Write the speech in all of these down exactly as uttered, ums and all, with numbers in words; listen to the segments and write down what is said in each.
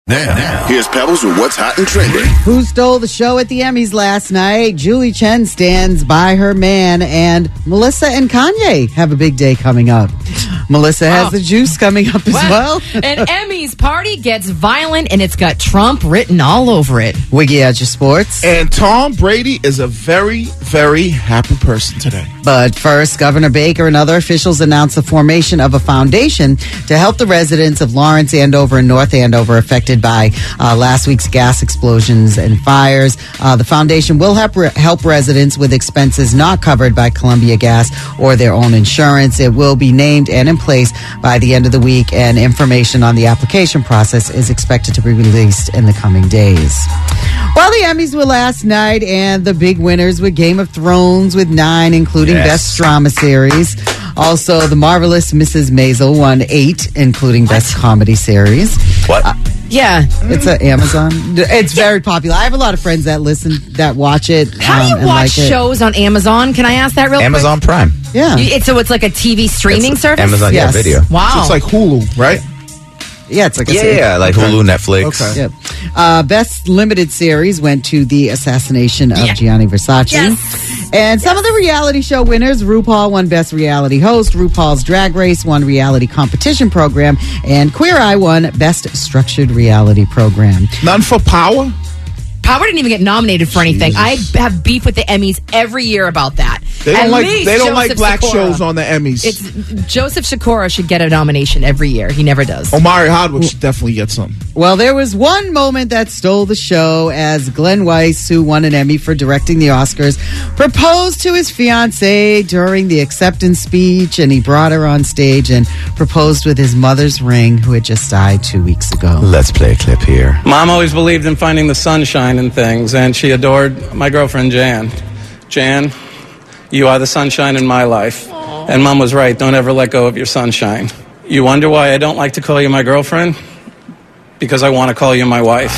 Now, now, here's Pebbles with what's hot and trending. Who stole the show at the Emmys last night? Julie Chen stands by her man, and Melissa and Kanye have a big day coming up. Melissa has oh. the juice coming up as well. well. An Emmys party gets violent, and it's got Trump written all over it. Wiggy at your sports. And Tom Brady is a very, very happy person today. But first, Governor Baker and other officials announced the formation of a foundation to help the residents of Lawrence, Andover, and North Andover affected by uh, last week's gas explosions and fires. Uh, the foundation will help, re- help residents with expenses not covered by Columbia Gas or their own insurance. It will be named and in place by the end of the week, and information on the application process is expected to be released in the coming days. Well, the Emmys were last night, and the big winners were Game of Thrones with nine, including yes. Best Drama Series. Also, The Marvelous Missus Maisel won eight, including what? Best Comedy Series. What? Uh, yeah, it's an Amazon. It's very popular. I have a lot of friends that listen, that watch it. How um, do you watch like shows on Amazon? Can I ask that real Amazon quick? Prime. Yeah. It's, so it's like a T V streaming it's service? Amazon yes. yeah, video. Wow. So it's like Hulu, right? Yeah, it's like a yeah, series. yeah, like okay. Hulu, Netflix. Okay. Yep. Uh, Best Limited Series went to The Assassination of Yeah. Gianni Versace. Yes. And some yes. of the reality show winners: RuPaul won Best Reality Host, RuPaul's Drag Race won Reality Competition Program, and Queer Eye won Best Structured Reality Program. None for Power? Power didn't even get nominated for anything. Jesus. I have beef with the Emmys every year about that. They don't At like least they don't Joseph like black Sikora. shows on the Emmys. It's Joseph Sikora should get a nomination every year. He never does. Omari Hardwick should definitely get some. Well, there was one moment that stole the show as Glenn Weiss, who won an Emmy for directing the Oscars, proposed to his fiancée during the acceptance speech, and he brought her on stage and proposed with his mother's ring, who had just died two weeks ago. Let's play a clip here. Mom always believed in finding the sunshine in things, and she adored my girlfriend, Jan. Jan, you are the sunshine in my life. Aww. And Mom was right. Don't ever let go of your sunshine. You wonder why I don't like to call you my girlfriend? Because I want to call you my wife.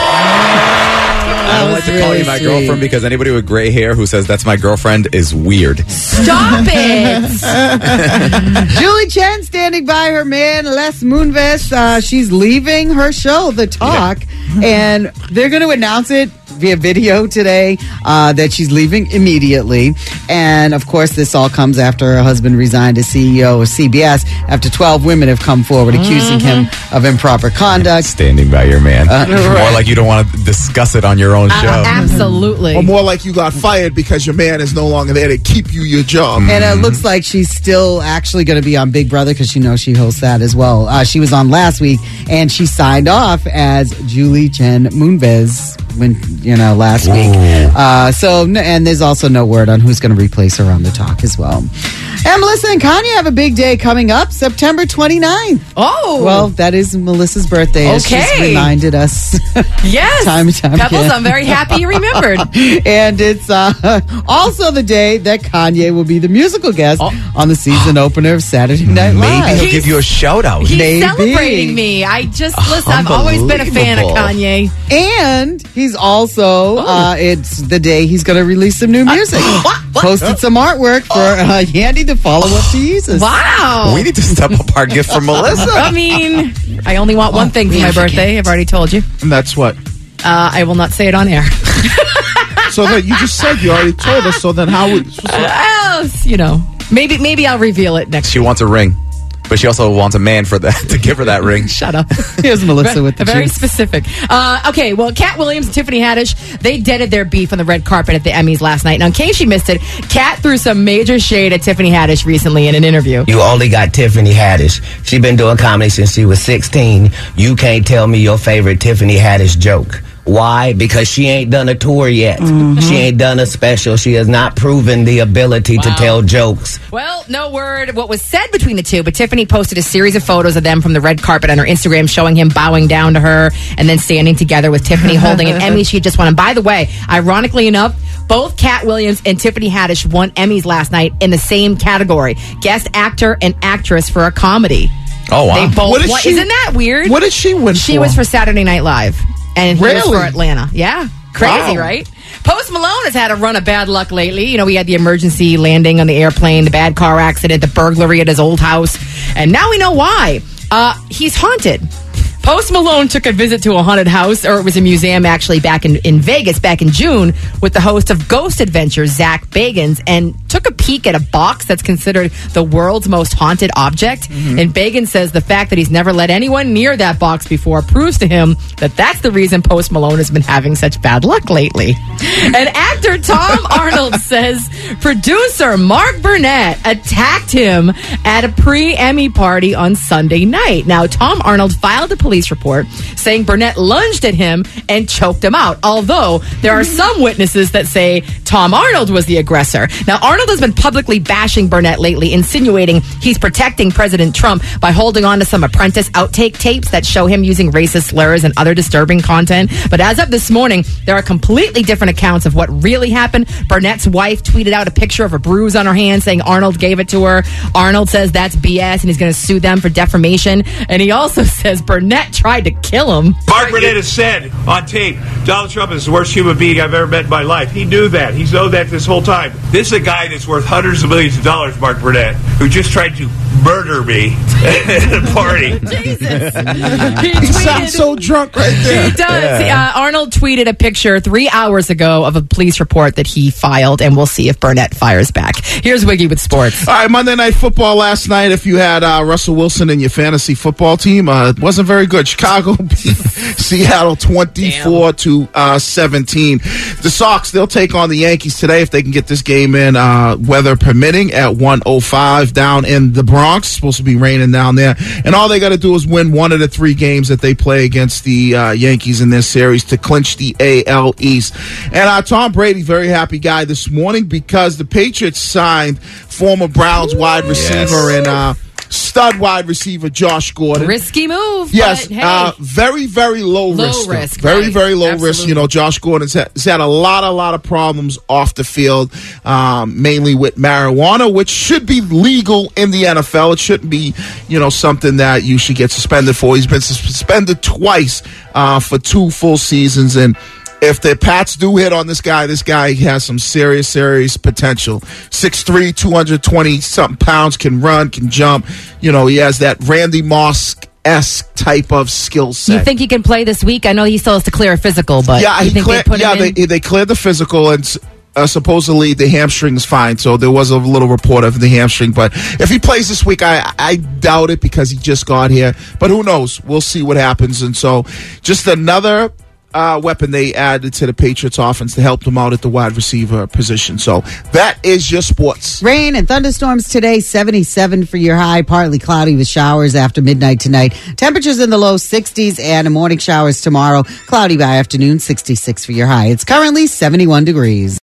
I don't like to really call you my sweet. girlfriend because anybody with gray hair who says that's my girlfriend is weird. Stop it! Julie Chen standing by her man, Les Moonves. Uh, she's leaving her show, The Talk, yeah. and they're going to announce it via video today uh, that she's leaving immediately. And, of course, this all comes after her husband resigned as C E O of C B S after twelve women have come forward accusing mm-hmm. him of improper conduct. Standing by your man. Uh, right. More like you don't want to discuss it on your own show. Uh, absolutely. Or more like you got fired because your man is no longer there to keep you your job. And it looks like she's still actually going to be on Big Brother because she knows she hosts that as well. Uh, she was on last week, and she signed off as Julie Chen Moonves when you know last Ooh. week. Uh, so, and there's also no word on who's going to replace her on The Talk as well. And Melissa and Kanye have a big day coming up, September twenty-ninth. Oh, well, that is Melissa's birthday. Okay, as she's reminded us. Yes, time and time Pebbles. again. I'm very happy you remembered. And it's uh, also the day that Kanye will be the musical guest oh. on the season opener of Saturday Night Live. Maybe he'll He's, give you a shout out. He's Maybe. celebrating me. I just listen. I've always been a fan of Kanye, and he's also oh. uh, it's the day he's going to release some new music. Uh, what? What? Posted some artwork for uh, Yandy to follow up to Jesus. Wow. We need to step up our gift for Melissa. I mean, I only want one oh, thing for my birthday. I've already told you. And that's what? Uh, I will not say it on air. So that you just said you already told us. So then how would uh, you know? Maybe maybe I'll reveal it next. She week. wants a ring, but she also wants a man for that to give her that ring. Shut up. Here's Melissa with the very juice. specific. Uh, okay, well, Cat Williams and Tiffany Haddish, they deaded their beef on the red carpet at the Emmys last night. Now, in case you missed it, Cat threw some major shade at Tiffany Haddish recently in an interview. You only got Tiffany Haddish. She been doing comedy since she was sixteen. You can't tell me your favorite Tiffany Haddish joke. Why? Because she ain't done a tour yet. Mm-hmm. She ain't done a special. She has not proven the ability wow. to tell jokes. Well, no word what was said between the two, but Tiffany posted a series of photos of them from the red carpet on her Instagram showing him bowing down to her and then standing together with Tiffany holding an Emmy she had just won. And by the way, ironically enough, both Cat Williams and Tiffany Haddish won Emmys last night in the same category, Guest Actor and Actress for a Comedy. Oh, wow. They both what won. she, Isn't that weird? What did she win She for? was for Saturday Night Live. And he really? was for Atlanta. Yeah. Crazy, wow. right? Post Malone has had a run of bad luck lately. You know, we had the emergency landing on the airplane, the bad car accident, the burglary at his old house. And now we know why. Uh, he's haunted. Post Malone took a visit to a haunted house, or it was a museum actually, back in, in Vegas back in June with the host of Ghost Adventures, Zach Bagans, and took a peek at a box that's considered the world's most haunted object. Mm-hmm. And Bagans says the fact that he's never let anyone near that box before proves to him that that's the reason Post Malone has been having such bad luck lately. And actor Tom Arnold says producer Mark Burnett attacked him at a pre-Emmy party on Sunday night. Now, Tom Arnold filed a police report saying Burnett lunged at him and choked him out, although there are some witnesses that say Tom Arnold was the aggressor. Now, Arnold has been publicly bashing Burnett lately, insinuating he's protecting President Trump by holding on to some Apprentice outtake tapes that show him using racist slurs and other disturbing content. But as of this morning, there are completely different accounts of what really happened. Burnett's wife tweeted out a picture of a bruise on her hand saying Arnold gave it to her. Arnold says that's B S and he's going to sue them for defamation. And he also says Burnett tried to kill him. Mark Burnett has said on tape, Donald Trump is the worst human being I've ever met in my life. He knew that. He's known that this whole time. This is a guy that's worth hundreds of millions of dollars, Mark Burnett, who just tried to murder me at a party. Jesus. He, he sounds so drunk right there. He does. Yeah. Uh, Arnold tweeted a picture three hours ago of a police report that he filed, and we'll see if Burnett fires back. Here's Wiggy with sports. All right, Monday Night Football last night. If you had uh, Russell Wilson in your fantasy football team, uh, it wasn't very good. Chicago beat Seattle twenty-four to seventeen. The Sox, they'll take on the Yankees today if they can get this game in, uh, weather permitting, at one oh five down in the Bronx. It's supposed to be raining down there. And all they got to do is win one of the three games that they play against the uh, Yankees in this series to clinch the A L East. And uh, Tom Brady, very happy guy this morning because the Patriots signed former Browns wide receiver yes. and uh, stud wide receiver Josh Gordon. Risky move. Yes, but, hey. uh, very, very low, low risk. risk. Very, right. very low Absolutely. risk. You know, Josh Gordon's had, has had a lot, a lot of problems off the field, um, mainly with marijuana, which should be legal in the N F L. It shouldn't be, you know, something that you should get suspended for. He's been suspended twice uh, for two full seasons, and if the Pats do hit on this guy, this guy has some serious, serious potential. six three, two hundred twenty-something pounds, can run, can jump. You know, he has that Randy Moss-esque type of skill set. You think he can play this week? I know he still has to clear a physical, but yeah, you he think clear, they put yeah, him in? they, they cleared the physical, and uh, supposedly the hamstring is fine. So there was a little report of the hamstring. But if he plays this week, I, I doubt it because he just got here. But who knows? We'll see what happens. And so just another Uh, weapon they added to the Patriots offense to help them out at the wide receiver position. So that is your sports. Rain and thunderstorms today, seventy-seven for your high, partly cloudy with showers after midnight tonight. Temperatures in the low sixties and morning showers tomorrow. Cloudy by afternoon, sixty-six for your high. It's currently seventy-one degrees.